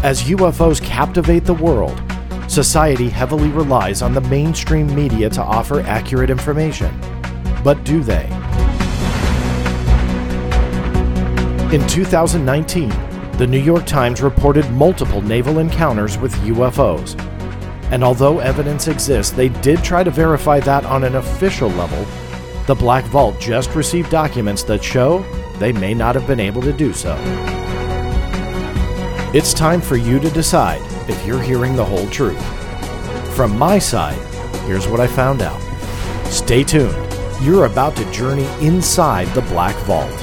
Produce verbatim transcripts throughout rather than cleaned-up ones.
As U F Os captivate the world, society heavily relies on the mainstream media to offer accurate information. But do they? In two thousand nineteen, the New York Times reported multiple naval encounters with U F Os. And although evidence exists, they did try to verify that on an official level. The Black Vault just received documents that show they may not have been able to do so. It's time for you to decide if you're hearing the whole truth. From my side, here's what I found out. Stay tuned. You're about to journey inside the Black Vault.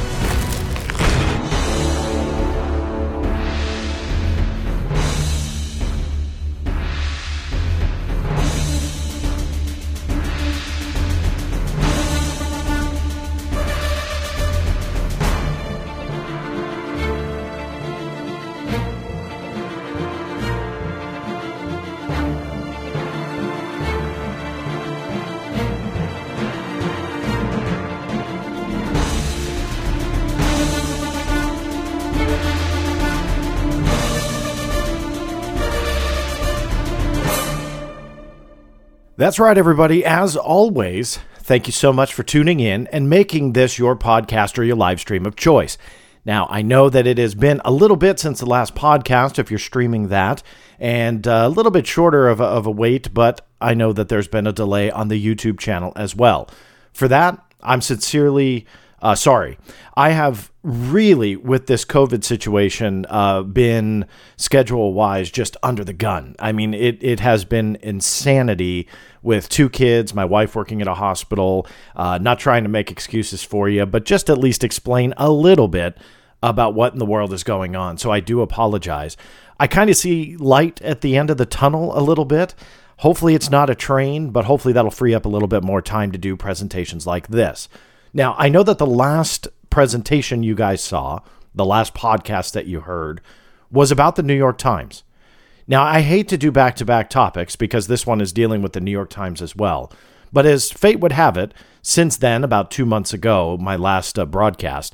That's right, everybody. As always, thank you so much for tuning in and making this your podcast or your live stream of choice. Now, I know that it has been a little bit since the last podcast, if you're streaming that, and a little bit shorter of a, of a wait, but I know that there's been a delay on the YouTube channel as well. For that, I'm sincerely uh, sorry. I have really, with this COVID situation, uh, been schedule-wise just under the gun. I mean, it, it has been insanity with two kids, my wife working at a hospital, uh, not trying to make excuses for you, but just at least explain a little bit about what in the world is going on. So I do apologize. I kind of see light at the end of the tunnel a little bit. Hopefully it's not a train, but hopefully that'll free up a little bit more time to do presentations like this. Now, I know that the last presentation you guys saw, the last podcast that you heard, was about the New York Times. Now, I hate to do back-to-back topics because this one is dealing with the New York Times as well. But as fate would have it, since then, about two months ago, my last uh, broadcast,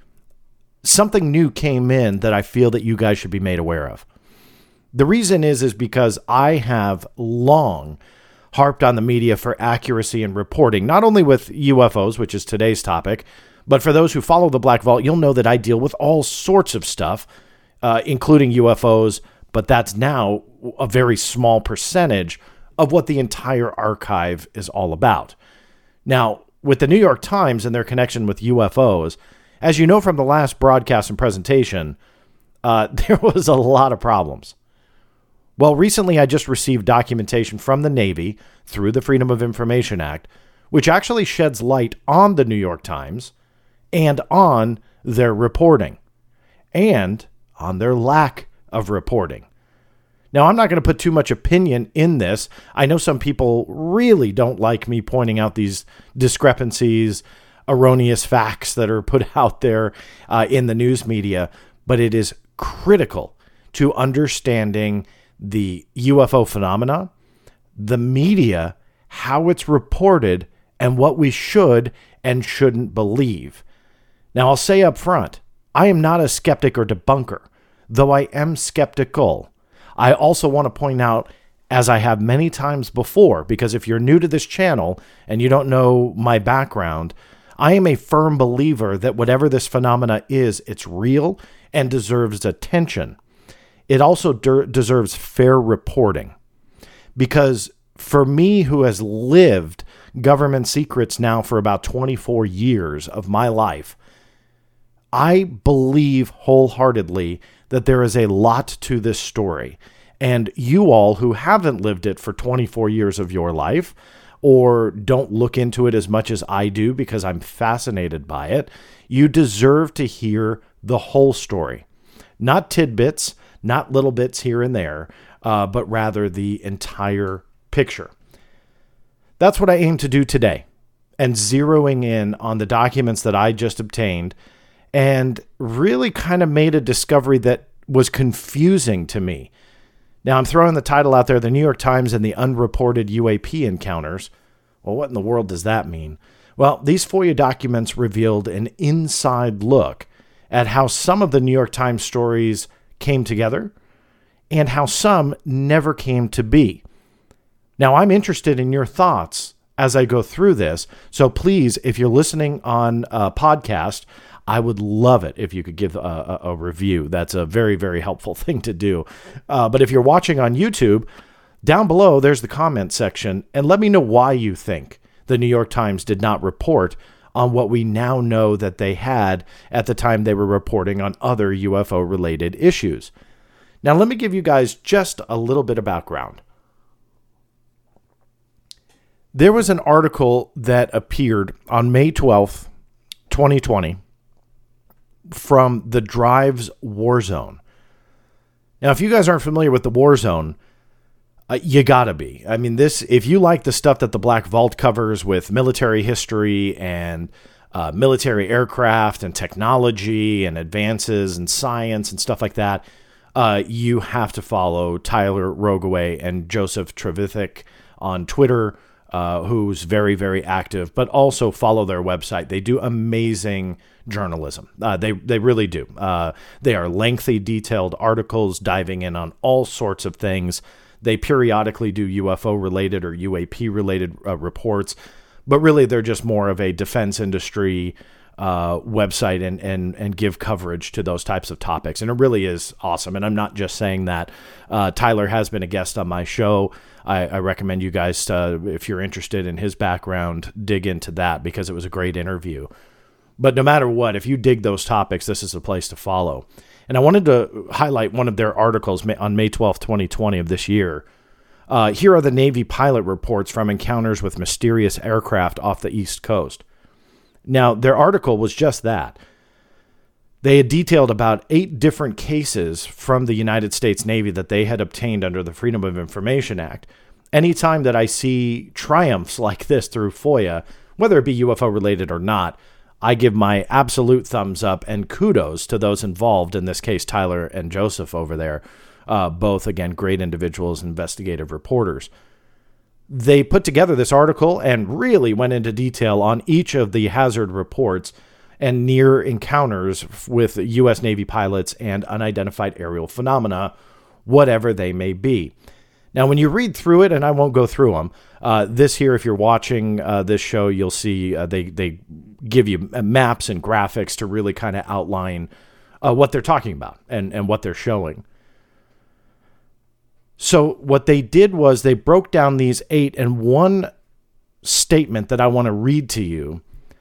something new came in that I feel that you guys should be made aware of. The reason is, is because I have long harped on the media for accuracy and reporting, not only with U F Os, which is today's topic, but for those who follow the Black Vault, you'll know that I deal with all sorts of stuff, uh, including U F Os, but that's now a very small percentage of what the entire archive is all about. Now, with the New York Times and their connection with U F Os, as you know from the last broadcast and presentation, uh, there was a lot of problems. Well, recently I just received documentation from the Navy through the Freedom of Information Act, which actually sheds light on the New York Times and on their reporting and on their lack of reporting. Now, I'm not going to put too much opinion in this. I know some people really don't like me pointing out these discrepancies, erroneous facts that are put out there uh, in the news media, but it is critical to understanding the U F O phenomena, the media, how it's reported, and what we should and shouldn't believe. Now, I'll say up front, I am not a skeptic or debunker, though I am skeptical. I also want to point out, as I have many times before, because if you're new to this channel and you don't know my background, I am a firm believer that whatever this phenomena is, it's real and deserves attention. It also de- deserves fair reporting, because for me, who has lived government secrets now for about twenty-four years of my life, I believe wholeheartedly that there is a lot to this story. And you all who haven't lived it for twenty-four years of your life, or don't look into it as much as I do because I'm fascinated by it, you deserve to hear the whole story. Not tidbits, not little bits here and there, uh, but rather the entire picture. That's what I aim to do today, and zeroing in on the documents that I just obtained and really kind of made a discovery that was confusing to me. Now, I'm throwing the title out there, The New York Times and the Unreported U A P Encounters. Well, what in the world does that mean? Well, these FOIA documents revealed an inside look at how some of the New York Times stories came together, and how some never came to be. Now, I'm interested in your thoughts as I go through this. So please, if you're listening on a podcast, I would love it if you could give a, a, a review. That's a very, very helpful thing to do. Uh, but if you're watching on YouTube, down below, there's the comment section, and let me know why you think the New York Times did not report on what we now know that they had at the time they were reporting on other U F O-related issues. Now, let me give you guys just a little bit of background. There was an article that appeared on May twelfth, twenty twenty, from the Drive's War Zone. Now, if you guys aren't familiar with the War Zone, uh, you gotta be. I mean, this, if you like the stuff that the Black Vault covers with military history and uh, military aircraft and technology and advances and science and stuff like that, uh, you have to follow Tyler Rogoway and Joseph Trevithick on Twitter, Uh, who's very, very active, but also follow their website. They do amazing journalism. Uh, they they really do. Uh, they are lengthy, detailed articles diving in on all sorts of things. They periodically do U F O-related or U A P-related uh, reports, but really they're just more of a defense industry uh, website and, and, and give coverage to those types of topics. And it really is awesome. And I'm not just saying that. Uh, Tyler has been a guest on my show. I, I recommend you guys, uh, if you're interested in his background, dig into that because it was a great interview. But no matter what, if you dig those topics, this is the place to follow. And I wanted to highlight one of their articles on May twelfth, twenty twenty of this year. Uh, here are the Navy pilot reports from encounters with mysterious aircraft off the East Coast. Now, their article was just that. They had detailed about eight different cases from the United States Navy that they had obtained under the Freedom of Information Act. Anytime that I see triumphs like this through FOIA, whether it be U F O related or not, I give my absolute thumbs up and kudos to those involved, in this case, Tyler and Joseph over there. Uh, both, again, great individuals, investigative reporters. They put together this article and really went into detail on each of the hazard reports and near encounters with U S Navy pilots and unidentified aerial phenomena, whatever they may be. Now, when you read through it, and I won't go through them, uh, this here, if you're watching uh, this show, you'll see uh, they, they give you maps and graphics to really kind of outline uh, what they're talking about and, and what they're showing. So what they did was they broke down these eight, and one statement that I want to read to you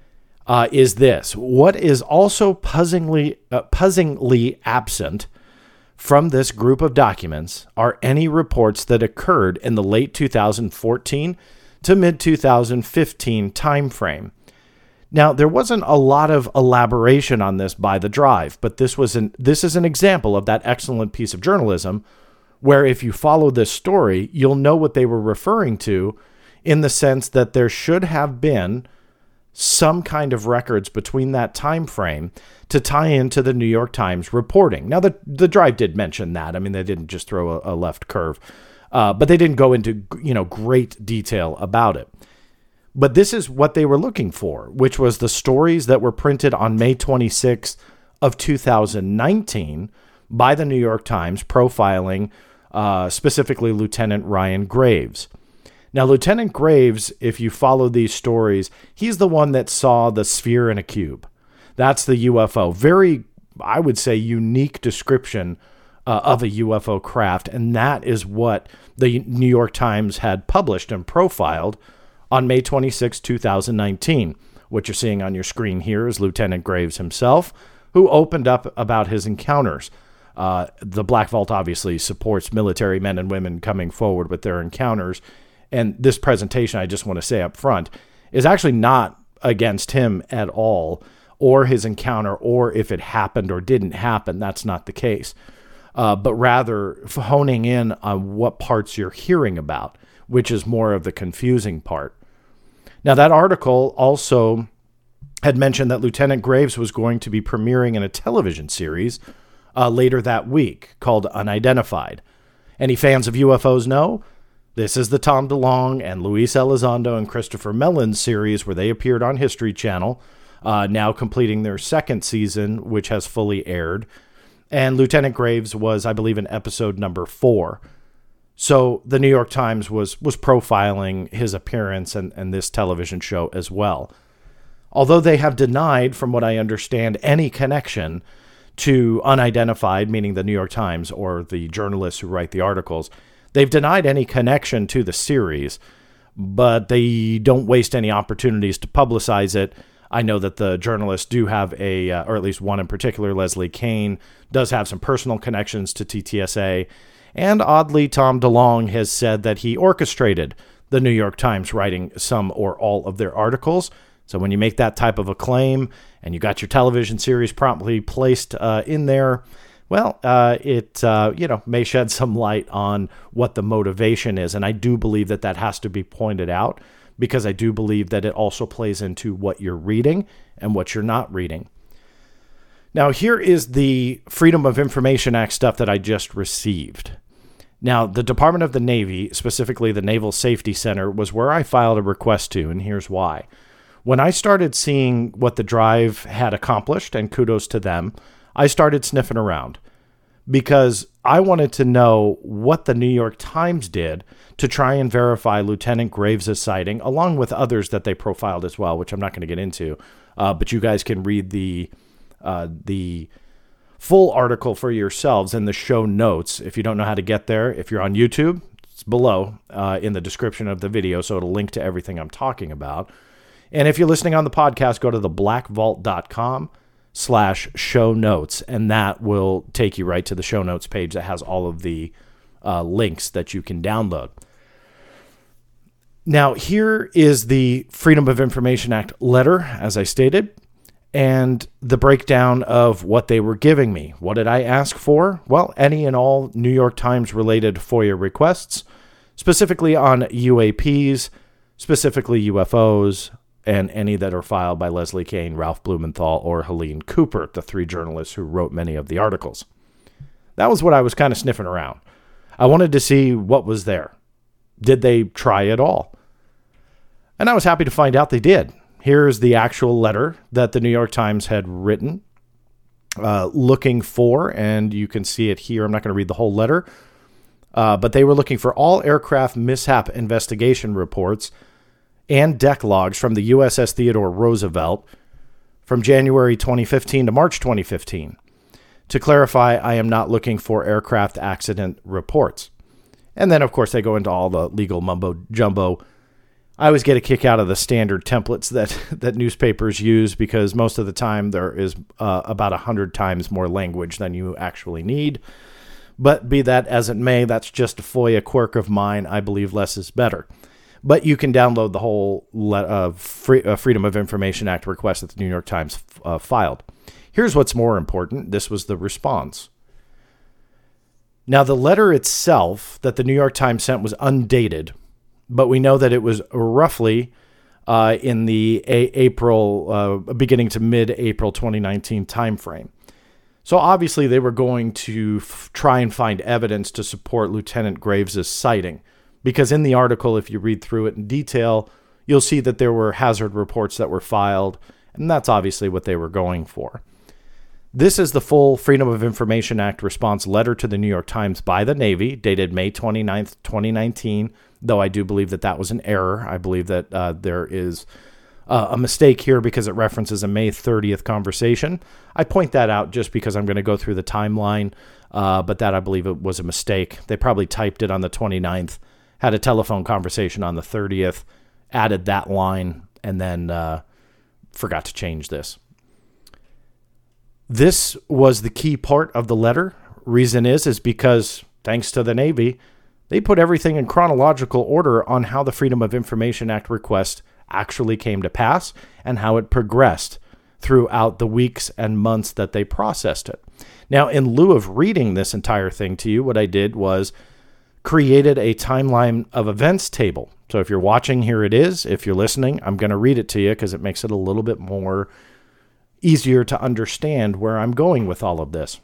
uh, is this. What is also puzzingly, uh, puzzingly absent from this group of documents are any reports that occurred in the late two thousand fourteen to mid two thousand fifteen timeframe. Now, there wasn't a lot of elaboration on this by the Drive, but this was an this is an example of that excellent piece of journalism where if you follow this story, you'll know what they were referring to, in the sense that there should have been some kind of records between that time frame to tie into the New York Times reporting. Now, the, the Drive did mention that. I mean, they didn't just throw a, a left curve, uh, but they didn't go into, you know, great detail about it. But this is what they were looking for, which was the stories that were printed on May twenty-sixth of two thousand nineteen by the New York Times profiling uh, specifically Lieutenant Ryan Graves. Now, Lieutenant Graves, if you follow these stories, he's the one that saw the sphere in a cube. That's the U F O. Very, I would say, unique description uh, of a U F O craft. And that is what the New York Times had published and profiled on May twenty-sixth, two thousand nineteen. What you're seeing on your screen here is Lieutenant Graves himself, who opened up about his encounters. Uh, the Black Vault obviously supports military men and women coming forward with their encounters. And this presentation, I just want to say up front, is actually not against him at all, or his encounter, or if it happened or didn't happen. That's not the case. Uh, but rather honing in on what parts you're hearing about, which is more of the confusing part. Now, that article also had mentioned that Lieutenant Graves was going to be premiering in a television series uh, later that week called Unidentified. Any fans of U F Os know? This is the Tom DeLonge and Luis Elizondo and Christopher Mellon series where they appeared on History Channel, uh, now completing their second season, which has fully aired. And Lieutenant Graves was, I believe, in episode number four. So the New York Times was was profiling his appearance and, and this television show as well. Although they have denied, from what I understand, any connection to unidentified, meaning the New York Times or the journalists who write the articles, they've denied any connection to the series, but they don't waste any opportunities to publicize it. I know that the journalists do have a, uh, or at least one in particular, Leslie Kean, does have some personal connections to T T S A. And oddly, Tom DeLonge has said that he orchestrated the New York Times writing some or all of their articles. So when you make that type of a claim and you got your television series promptly placed uh, in there, well, uh, it uh, you know may shed some light on what the motivation is. And I do believe that that has to be pointed out, because I do believe that it also plays into what you're reading and what you're not reading. Now, here is the Freedom of Information Act stuff that I just received. Now, the Department of the Navy, specifically the Naval Safety Center, was where I filed a request to, and here's why. When I started seeing what the drive had accomplished, and kudos to them, I started sniffing around because I wanted to know what the New York Times did to try and verify Lieutenant Graves' sighting, along with others that they profiled as well, which I'm not going to get into. Uh, but you guys can read the uh, the full article for yourselves in the show notes. If you don't know how to get there, if you're on YouTube, it's below uh, in the description of the video, so it'll link to everything I'm talking about. And if you're listening on the podcast, go to the black vault dot com slash show notes, and that will take you right to the show notes page that has all of the uh, links that you can download. Now, here is the Freedom of Information Act letter, as I stated, and the breakdown of what they were giving me. What did I ask for? Well, any and all New York Times-related FOIA requests, specifically on U A Ps, specifically U F Os, and any that are filed by Leslie Kean, Ralph Blumenthal, or Helene Cooper, the three journalists who wrote many of the articles. That was what I was kind of sniffing around. I wanted to see what was there. Did they try at all? And I was happy to find out they did. Here's the actual letter that the New York Times had written, uh, looking for, and you can see it here. I'm not going to read the whole letter, uh, but they were looking for all aircraft mishap investigation reports and deck logs from the U S S Theodore Roosevelt from January twenty fifteen to March twenty fifteen. To clarify, I am not looking for aircraft accident reports. And then, of course, they go into all the legal mumbo jumbo. I always get a kick out of the standard templates that, that newspapers use, because most of the time there is uh, about one hundred times more language than you actually need. But be that as it may, that's just a FOIA quirk of mine. I believe less is better. But you can download the whole le- uh, free, uh, Freedom of Information Act request that the New York Times uh, filed. Here's what's more important. This was the response. Now, the letter itself that the New York Times sent was undated, but we know that it was roughly uh, in the a- April, uh, beginning to mid-April twenty nineteen timeframe. So obviously they were going to f- try and find evidence to support Lieutenant Graves' sighting, because in the article, if you read through it in detail, you'll see that there were hazard reports that were filed, and that's obviously what they were going for. This is the full Freedom of Information Act response letter to the New York Times by the Navy, dated May twenty-ninth, twenty nineteen, though I do believe that that was an error. I believe that uh, there is uh, a mistake here because it references a May thirtieth conversation. I point that out just because I'm going to go through the timeline, uh, but that I believe it was a mistake. They probably typed it on the twenty-ninth, had a telephone conversation on the thirtieth, added that line, and then uh, forgot to change this. This was the key part of the letter. Reason is, is because, thanks to the Navy, they put everything in chronological order on how the Freedom of Information Act request actually came to pass and how it progressed throughout the weeks and months that they processed it. Now, in lieu of reading this entire thing to you, what I did was created a timeline of events table. So if you're watching, here it is. If you're listening, I'm going to read it to you because it makes it a little bit more easier to understand where I'm going with all of this.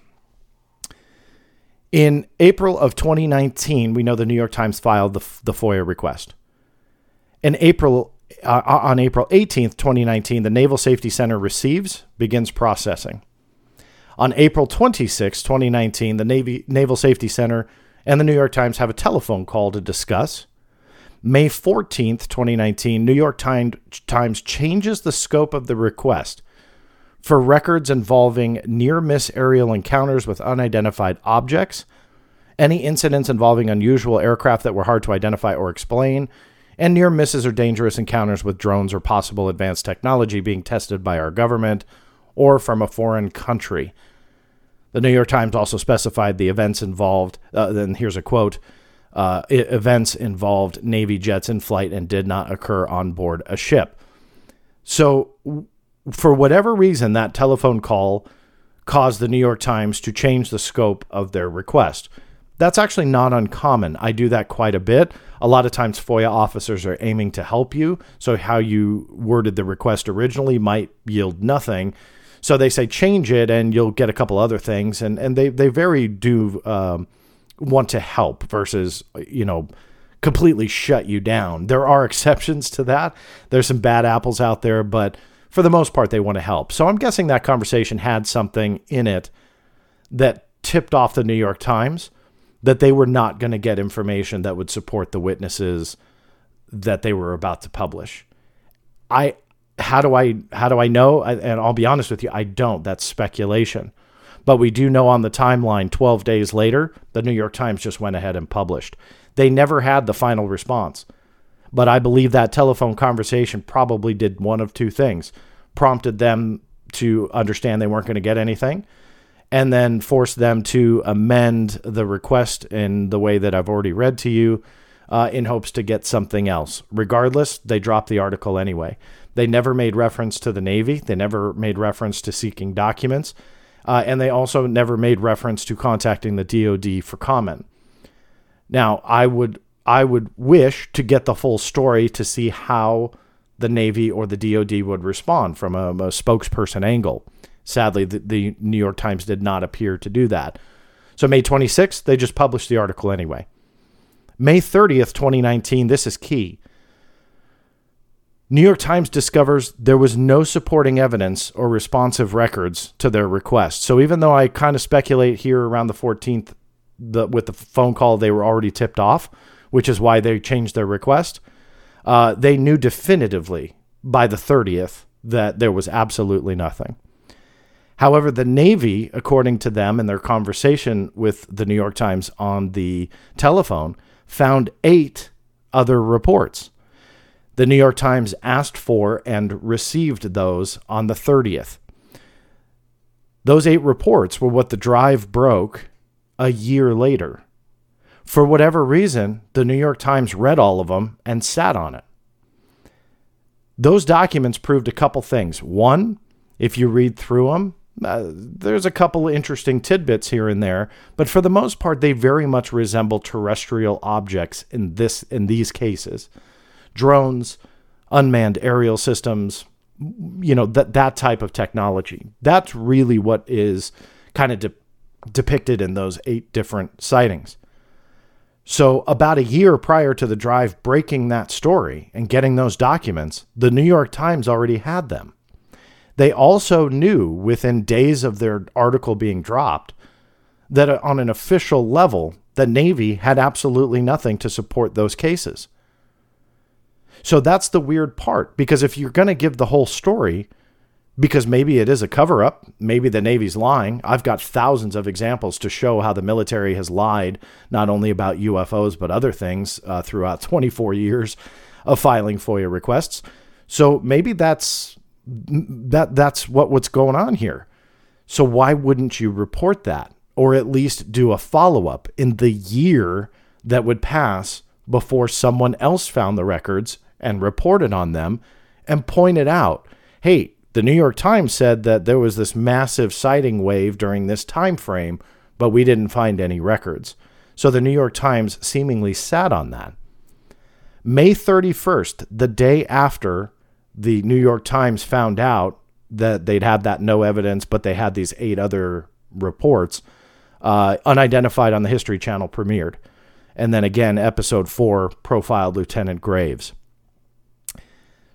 In April of twenty nineteen, we know the New York Times filed the, the FOIA request. In April, uh, on April eighteenth, twenty nineteen, the Naval Safety Center receives, begins processing. On April twenty-sixth, twenty nineteen, the Navy Naval Safety Center and the New York Times have a telephone call to discuss. May fourteenth, twenty nineteen, New York Times changes the scope of the request for records involving near-miss aerial encounters with unidentified objects, any incidents involving unusual aircraft that were hard to identify or explain, and near misses or dangerous encounters with drones or possible advanced technology being tested by our government or from a foreign country. The New York Times also specified the events involved, uh, then here's a quote, uh, events involved Navy jets in flight and did not occur on board a ship. So for whatever reason, that telephone call caused the New York Times to change the scope of their request. That's actually not uncommon. I do that quite a bit. A lot of times FOIA officers are aiming to help you. So how you worded the request originally might yield nothing. So they say change it and you'll get a couple other things. And, and they, they very do um, want to help versus, you know, completely shut you down. There are exceptions to that. There's some bad apples out there, but for the most part, they want to help. So I'm guessing that conversation had something in it that tipped off the New York Times that they were not going to get information that would support the witnesses that they were about to publish. I, how do I, how do I know? I, and I'll be honest with you, I don't. That's speculation. But we do know on the timeline, twelve days later, the New York Times just went ahead and published. They never had the final response. But I believe that telephone conversation probably did one of two things. Prompted them to understand they weren't going to get anything, and then force them to amend the request in the way that I've already read to you uh, in hopes to get something else. Regardless, they dropped the article anyway. They never made reference to the Navy. They never made reference to seeking documents. Uh, and they also never made reference to contacting the D O D for comment. Now, I would I would wish to get the full story to see how the Navy or the D O D would respond from a, a spokesperson angle. Sadly, the, the New York Times did not appear to do that. So May twenty-sixth, they just published the article anyway. May thirtieth, twenty nineteen, this is key. New York Times discovers there was no supporting evidence or responsive records to their request. So even though I kind of speculate here around the fourteenth, the, with the phone call, they were already tipped off, which is why they changed their request, uh, they knew definitively by the thirtieth that there was absolutely nothing. However, the Navy, according to them in their conversation with the New York Times on the telephone, found eight other reports. The New York Times asked for and received those on the thirtieth. Those eight reports were what the drive broke a year later. For whatever reason, the New York Times read all of them and sat on it. Those documents proved a couple things. One, if you read through them, Uh, there's a couple interesting tidbits here and there, but for the most part, they very much resemble terrestrial objects in this in these cases. Drones, unmanned aerial systems, you know, that that type of technology. That's really what is kind of de- depicted in those eight different sightings. So about a year prior to the drive breaking that story and getting those documents, the New York Times already had them. They also knew within days of their article being dropped that on an official level, the Navy had absolutely nothing to support those cases. So that's the weird part, because if you're going to give the whole story, because maybe it is a cover-up, maybe the Navy's lying. I've got thousands of examples to show how the military has lied, not only about U F Os, but other things uh, throughout twenty-four years of filing FOIA requests. So maybe that's that that's what, what's going on here. So why wouldn't you report that, or at least do a follow-up in the year that would pass before someone else found the records and reported on them and pointed out, hey, the New York Times said that there was this massive sighting wave during this time frame, but we didn't find any records. So the New York Times seemingly sat on that. May thirty-first, the day after the New York Times found out that they'd had that no evidence, but they had these eight other reports, uh, Unidentified on the History Channel premiered. And then again, episode four profiled Lieutenant Graves.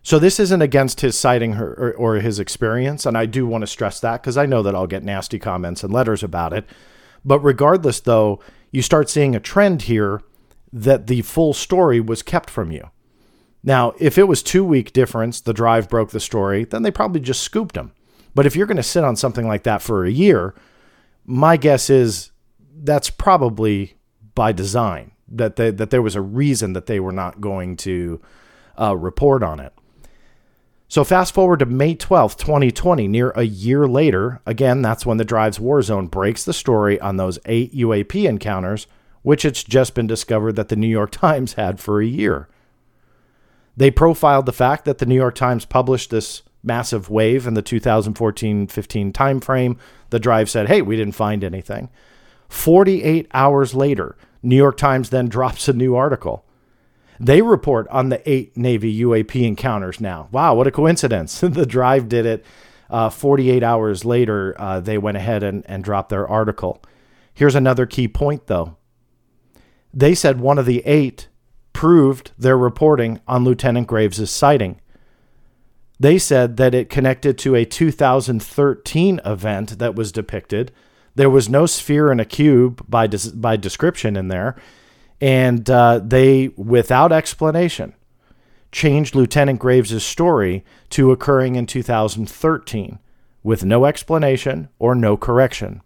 So this isn't against his citing her or, or his experience, and I do want to stress that because I know that I'll get nasty comments and letters about it. But regardless, though, you start seeing a trend here that the full story was kept from you. Now, if it was two-week difference, the Drive broke the story, then they probably just scooped him. But if you're going to sit on something like that for a year, my guess is that's probably by design, that they, that there was a reason that they were not going to uh, report on it. So fast forward to May twelfth, twenty twenty, near a year later. Again, that's when the Drive's War Zone breaks the story on those eight U A P encounters, which it's just been discovered that the New York Times had for a year. They profiled the fact that the New York Times published this massive wave in the two thousand fourteen fifteen timeframe. The Drive said, hey, we didn't find anything. forty-eight hours later, New York Times then drops a new article. They report on the eight Navy U A P encounters now. Wow, what a coincidence. The Drive did it. Uh, forty-eight hours later, uh, they went ahead and, and dropped their article. Here's another key point, though. They said one of the eight proved their reporting on Lieutenant Graves' sighting. They said that it connected to a two thousand thirteen event that was depicted. There was no sphere in a cube by, des- by description in there. And uh, they, without explanation, changed Lieutenant Graves' story to occurring in two thousand thirteen with no explanation or no correction.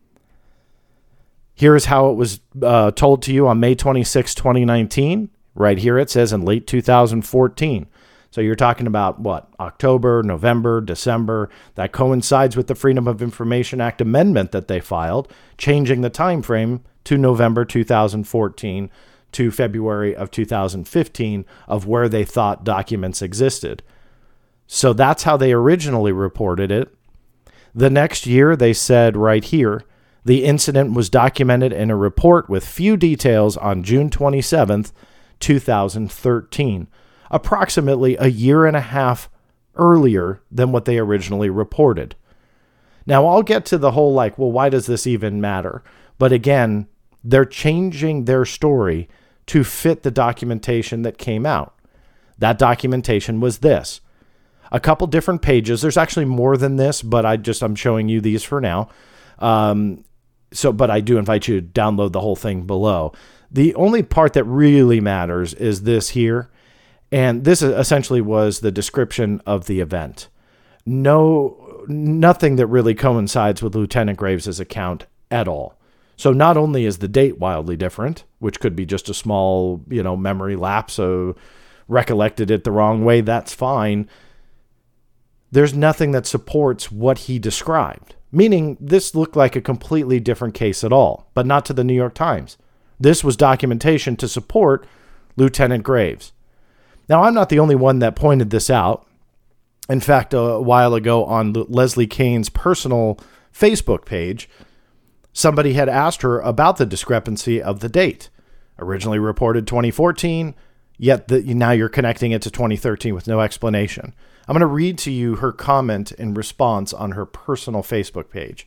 Here is how it was uh, told to you on May twenty-sixth, twenty nineteen. Right here it says in late two thousand fourteen. So you're talking about, what, October, November, December. That coincides with the Freedom of Information Act amendment that they filed, changing the time frame to November two thousand fourteen to February of two thousand fifteen of where they thought documents existed. So that's how they originally reported it. The next year, they said right here, the incident was documented in a report with few details on June twenty-seventh, two thousand thirteen, approximately a year and a half earlier than what they originally reported. Now, I'll get to the whole, like, well, why does this even matter? But again, they're changing their story to fit the documentation that came out. That documentation was this. A couple different pages. There's actually more than this, but I just, I'm showing you these for now. Um, so, but I do invite you to download the whole thing below. The only part that really matters is this here. And this essentially was the description of the event. No, nothing that really coincides with Lieutenant Graves' account at all. So not only is the date wildly different, which could be just a small, you know, memory lapse, so recollected it the wrong way, that's fine. There's nothing that supports what he described, meaning this looked like a completely different case at all, but not to the New York Times. This was documentation to support Lieutenant Graves. Now, I'm not the only one that pointed this out. In fact, a while ago on Leslie Kean's personal Facebook page, somebody had asked her about the discrepancy of the date. Originally reported twenty fourteen, yet the, now you're connecting it to twenty thirteen with no explanation. I'm going to read to you her comment in response on her personal Facebook page.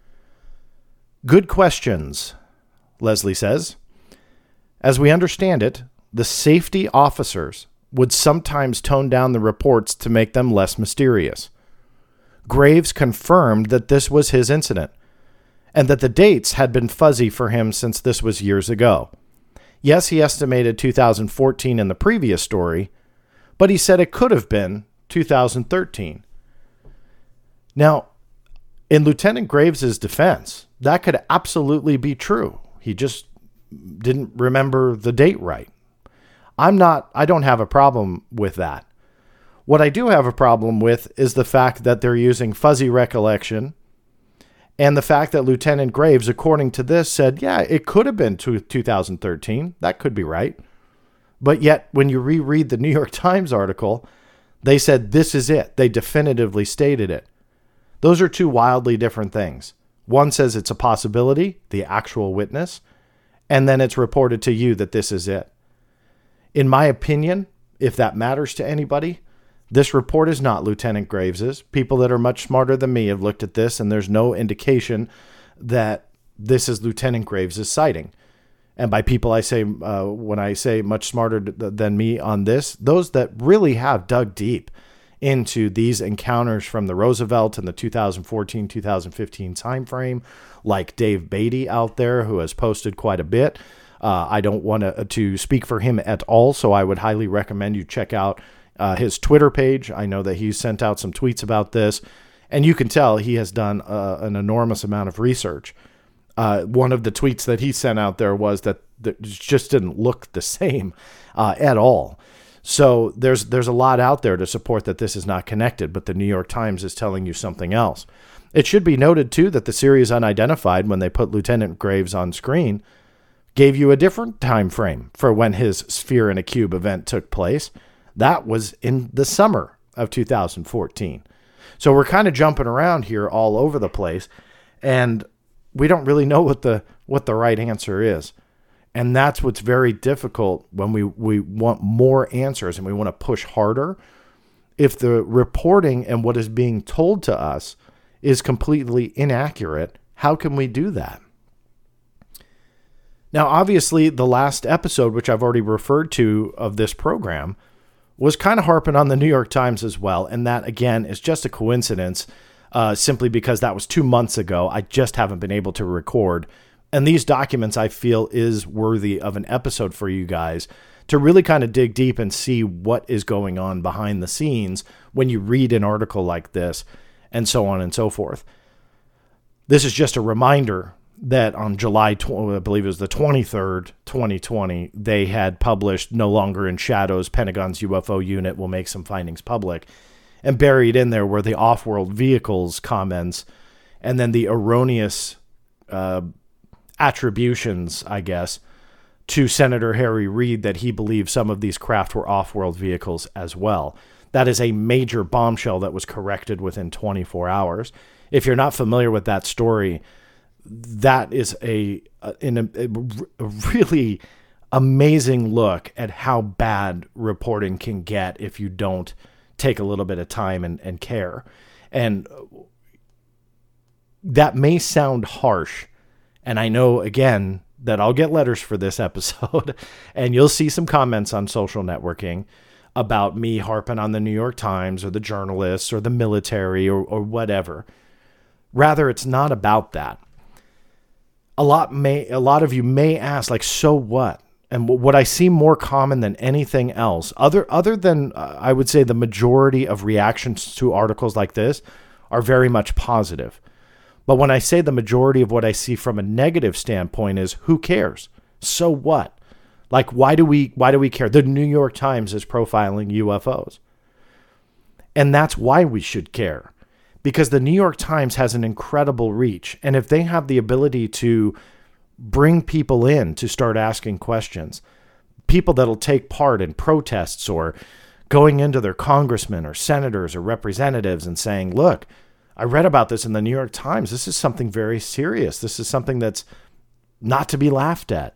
Good questions, Leslie says. As we understand it, the safety officers would sometimes tone down the reports to make them less mysterious. Graves confirmed that this was his incident, and that the dates had been fuzzy for him since this was years ago. Yes, he estimated two thousand fourteen in the previous story, but he said it could have been two thousand thirteen. Now, in Lieutenant Graves' defense, that could absolutely be true. He just didn't remember the date right. I'm not, I don't have a problem with that. What I do have a problem with is the fact that they're using fuzzy recollection, and the fact that Lieutenant Graves, according to this, said, yeah, it could have been two thousand thirteen. That could be right. But yet, when you reread the New York Times article, they said this is it. They definitively stated it. Those are two wildly different things. One says it's a possibility, the actual witness, and then it's reported to you that this is it. In my opinion, if that matters to anybody, this report is not Lieutenant Graves's. People that are much smarter than me have looked at this, and there's no indication that this is Lieutenant Graves's sighting. And by people, I say, uh, when I say much smarter than me on this, those that really have dug deep into these encounters from the Roosevelt and the two thousand fourteen, two thousand fifteen timeframe, like Dave Beatty out there, who has posted quite a bit. Uh, I don't want to to speak for him at all, so I would highly recommend you check out uh, his Twitter page. I know that he's sent out some tweets about this, and you can tell he has done uh, an enormous amount of research. Uh, one of the tweets that he sent out there was that it just didn't look the same uh, at all. So there's there's a lot out there to support that this is not connected, but the New York Times is telling you something else. It should be noted, too, that the series Unidentified, when they put Lieutenant Graves on screen, gave you a different time frame for when his Sphere in a Cube event took place. That was in the summer of two thousand fourteen. So we're kind of jumping around here all over the place, and we don't really know what the what the right answer is. And that's what's very difficult when we, we want more answers and we want to push harder. If the reporting and what is being told to us is completely inaccurate, how can we do that? Now, obviously, the last episode, which I've already referred to of this program, was kind of harping on the New York Times as well. And that, again, is just a coincidence, uh, simply because that was two months ago. I just haven't been able to record. And these documents, I feel, is worthy of an episode for you guys to really kind of dig deep and see what is going on behind the scenes when you read an article like this, and so on and so forth. This is just a reminder that on July, I believe it was the twenty-third, twenty twenty, they had published No Longer in Shadows, Pentagon's U F O unit will make some findings public. And buried in there were the off-world vehicles comments, and then the erroneous uh, attributions, I guess, to Senator Harry Reid that he believed some of these craft were off-world vehicles as well. That is a major bombshell that was corrected within twenty-four hours. If you're not familiar with that story, that is a, a, in a, a really amazing look at how bad reporting can get if you don't take a little bit of time and, and care. And that may sound harsh. And I know, again, that I'll get letters for this episode, and you'll see some comments on social networking about me harping on the New York Times or the journalists or the military or, or whatever. Rather, it's not about that. A lot may, a lot of you may ask, like, so what? And what I see more common than anything else, other other than uh, I would say the majority of reactions to articles like this are very much positive. But when I say the majority of what I see from a negative standpoint is, who cares? So what? Like, why do we why do we care? The New York Times is profiling U F Os. And that's why we should care. Because the New York Times has an incredible reach. And if they have the ability to bring people in to start asking questions, people that'll take part in protests or going into their congressmen or senators or representatives and saying, look, I read about this in the New York Times. This is something very serious. This is something that's not to be laughed at.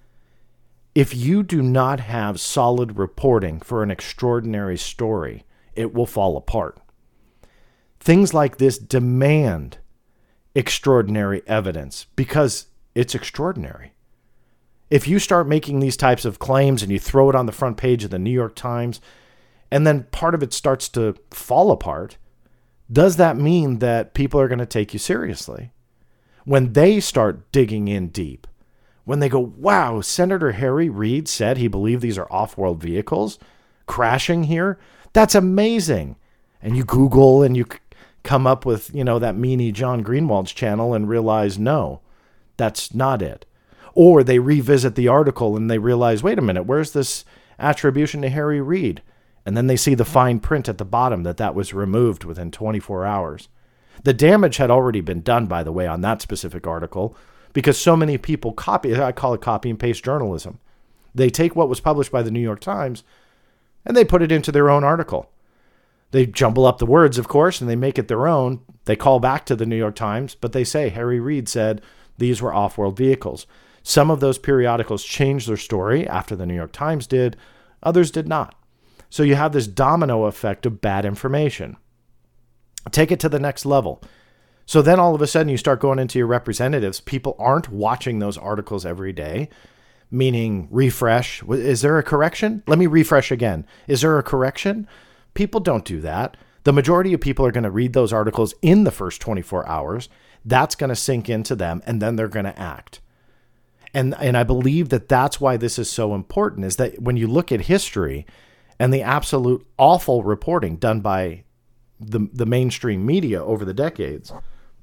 If you do not have solid reporting for an extraordinary story, it will fall apart. Things like this demand extraordinary evidence because it's extraordinary. If you start making these types of claims and you throw it on the front page of the New York Times, and then part of it starts to fall apart, does that mean that people are going to take you seriously? When they start digging in deep, when they go, wow, Senator Harry Reid said he believed these are off-world vehicles crashing here. That's amazing. And you Google and you come up with, you know, that meanie John Greenwald's channel and realize, no, that's not it. Or they revisit the article and they realize, wait a minute, where's this attribution to Harry Reid? And then they see the fine print at the bottom that that was removed within twenty-four hours. The damage had already been done, by the way, on that specific article because so many people copy, I call it copy and paste journalism. They take what was published by the New York Times and they put it into their own article. They jumble up the words, of course, and they make it their own. They call back to the New York Times, but they say Harry Reid said these were off-world vehicles. Some of those periodicals changed their story after the New York Times did. Others did not. So you have this domino effect of bad information. Take it to the next level. So then all of a sudden you start going into your representatives. People aren't watching those articles every day. meaning refresh. Is there a correction? Let me refresh again. Is there a correction? People don't do that. The majority of people are going to read those articles in the first twenty-four hours. That's going to sink into them, and then they're going to act. And and I believe that that's why this is so important, is that when you look at history and the absolute awful reporting done by the, the mainstream media over the decades,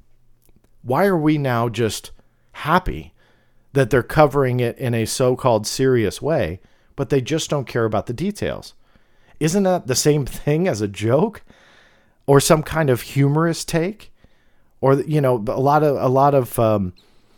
why are we now just happy that they're covering it in a so-called serious way, but they just don't care about the details? Isn't that the same thing as a joke or some kind of humorous take? Or, you know, a lot of, a lot of, um,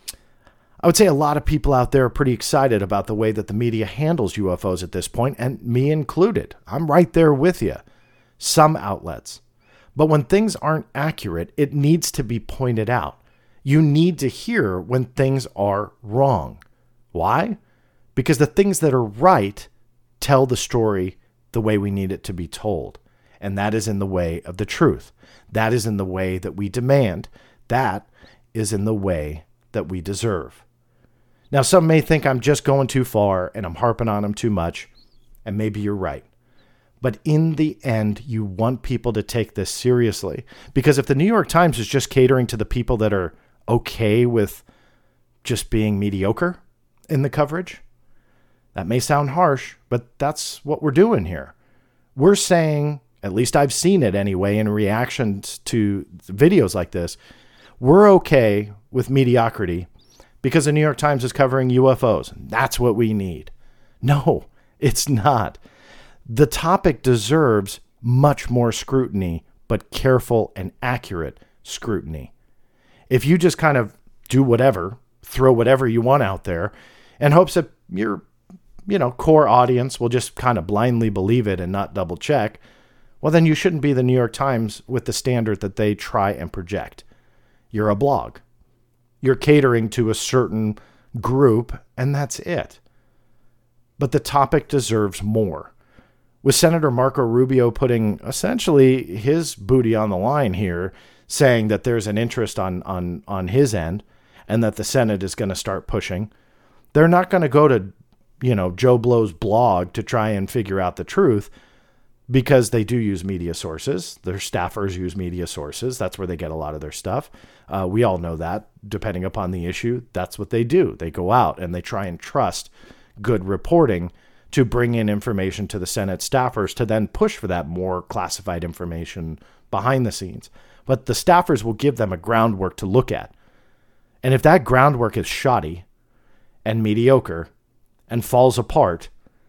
I would say a lot of people out there are pretty excited about the way that the media handles U F Os at this point, and me included. I'm right there with you. Some outlets. But when things aren't accurate, it needs to be pointed out. You need to hear when things are wrong. Why? Because the things that are right tell the story the way we need it to be told. And that is in the way of the truth. That is in the way that we demand. That is in the way that we deserve. Now, some may think I'm just going too far and I'm harping on them too much, and maybe you're right. But in the end, you want people to take this seriously, because if the New York Times is just catering to the people that are okay with just being mediocre in the coverage, that may sound harsh, but that's what we're doing here. We're saying, at least I've seen it anyway, in reactions to videos like this, we're okay with mediocrity because the New York Times is covering U F Os. That's what we need. No, it's not. The topic deserves much more scrutiny, but careful and accurate scrutiny. If you just kind of do whatever, throw whatever you want out there, and hopes that your, you know, core audience will just kind of blindly believe it and not double check, well, then you shouldn't be the New York Times with the standard that they try and project. You're a blog. You're catering to a certain group, and that's it. But the topic deserves more. With Senator Marco Rubio putting essentially his booty on the line here, saying that there's an interest on on on his end and that the Senate is going to start pushing, they're not going to go to, you know, Joe Blow's blog to try and figure out the truth, because they do use media sources. Their staffers use media sources. That's where they get a lot of their stuff. Uh, we all know that. Depending upon the issue, that's what they do. They go out and they try and trust good reporting to bring in information to the Senate staffers to then push for that more classified information behind the scenes. But the staffers will give them a groundwork to look at. And if that groundwork is shoddy and mediocre and falls apart,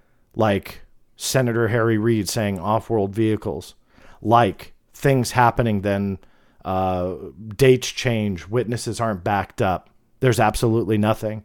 like Senator Harry Reid saying off-world vehicles, like things happening, then uh, dates change, witnesses aren't backed up, there's absolutely nothing.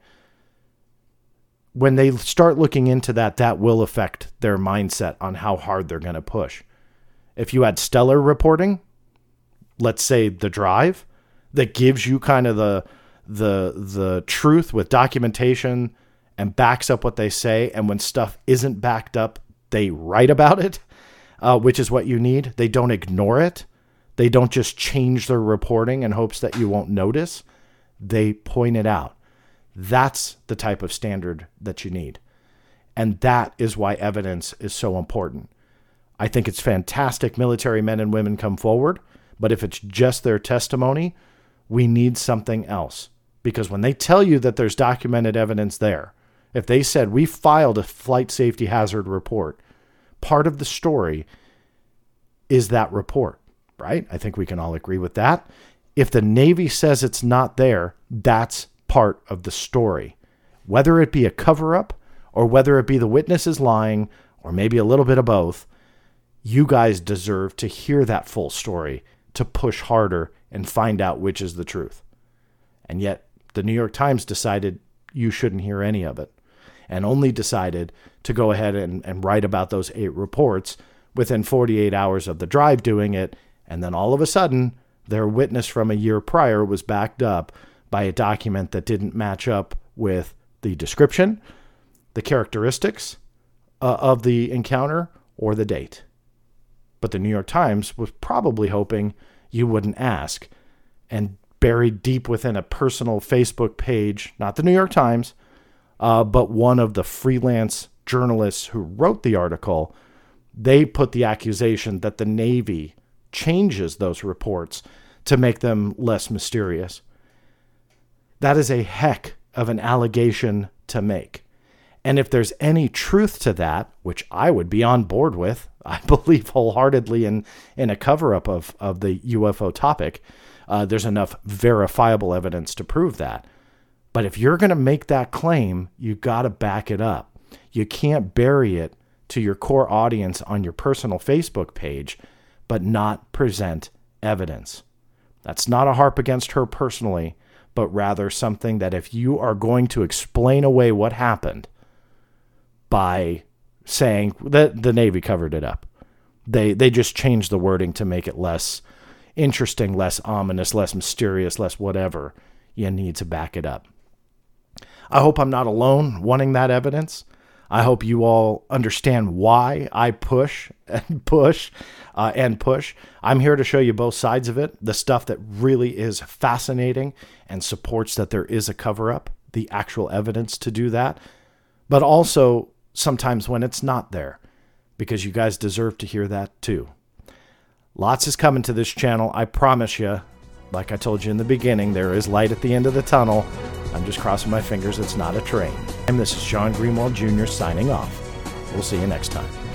When they start looking into that, that will affect their mindset on how hard they're going to push. If you had stellar reporting, let's say The Drive, that gives you kind of the the the truth with documentation and backs up what they say, and when stuff isn't backed up, they write about it, uh, which is what you need. They don't ignore it. They don't just change their reporting in hopes that you won't notice. They point it out. That's the type of standard that you need. And that is why evidence is so important. I think it's fantastic military men and women come forward, but if it's just their testimony, we need something else. Because when they tell you that there's documented evidence there, if they said, we filed a flight safety hazard report, part of the story is that report, right? I think we can all agree with that. If the Navy says it's not there, that's part of the story. Whether it be a cover-up or whether it be the witnesses lying or maybe a little bit of both, you guys deserve to hear that full story to push harder and find out which is the truth. And yet the New York Times decided you shouldn't hear any of it, and only decided to go ahead and, and write about those eight reports within forty-eight hours of The Drive doing it. And then all of a sudden, their witness from a year prior was backed up by a document that didn't match up with the description, the characteristics uh, of the encounter, or the date. But the New York Times was probably hoping you wouldn't ask, and buried deep within a personal Facebook page, not the New York Times, uh, but one of the freelance journalists who wrote the article, they put the accusation that the Navy changes those reports to make them less mysterious. That is a heck of an allegation to make. And if there's any truth to that, which I would be on board with, I believe wholeheartedly in, in a cover-up of, of the U F O topic, uh, there's enough verifiable evidence to prove that. But if you're going to make that claim, you got to back it up. You can't bury it to your core audience on your personal Facebook page, but not present evidence. That's not a harp against her personally, but rather something that if you are going to explain away what happened by saying that the Navy covered it up, they they just changed the wording to make it less interesting, less ominous, less mysterious, less whatever, you need to back it up. I hope I'm not alone wanting that evidence. I hope you all understand why I push and push uh, and push. I'm here to show you both sides of it, the stuff that really is fascinating and supports that there is a cover-up, the actual evidence to do that, but also sometimes when it's not there, because you guys deserve to hear that too. Lots is coming to this channel, I promise you. Like I told you in the beginning, there is light at the end of the tunnel. I'm just crossing my fingers it's not a train. And this is John Greenwald Junior signing off. We'll see you next time.